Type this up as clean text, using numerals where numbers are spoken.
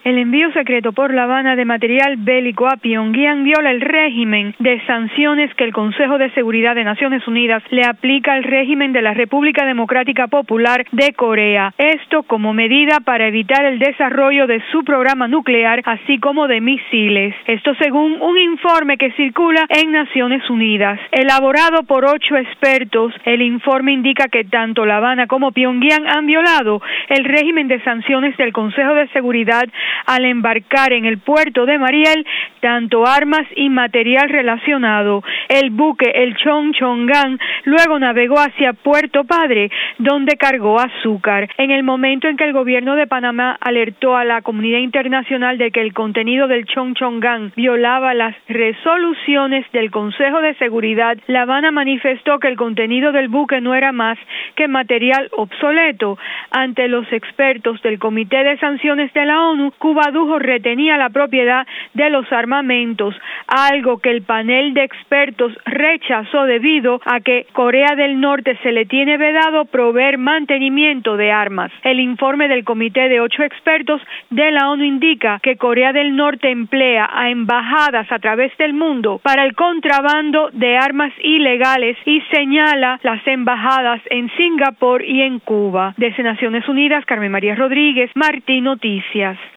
El envío secreto por La Habana de material bélico a Pyongyang viola el régimen de sanciones que el Consejo de Seguridad de Naciones Unidas le aplica al régimen de la República Democrática Popular de Corea. Esto como medida para evitar el desarrollo de su programa nuclear, así como de misiles. Esto según un informe que circula en Naciones Unidas. Elaborado por 8 expertos, el informe indica que tanto La Habana como Pyongyang han violado el régimen de sanciones del Consejo de Seguridad al embarcar en el puerto de Mariel tanto armas y material relacionado. El buque, el Chongchongan, luego navegó hacia Puerto Padre, donde cargó azúcar. En el momento en que el gobierno de Panamá alertó a la comunidad internacional de que el contenido del Chongchongan violaba las resoluciones del Consejo de Seguridad, La Habana manifestó que el contenido del buque no era más que material obsoleto. Ante los expertos del Comité de Sanciones de la ONU, Cuba retenía la propiedad de los armamentos, algo que el panel de expertos rechazó debido a que Corea del Norte se le tiene vedado proveer mantenimiento de armas. El informe del comité de 8 expertos de la ONU indica que Corea del Norte emplea a embajadas a través del mundo para el contrabando de armas ilegales y señala las embajadas en Singapur y en Cuba. Desde Naciones Unidas, Carmen María Rodríguez, Martín Noticias.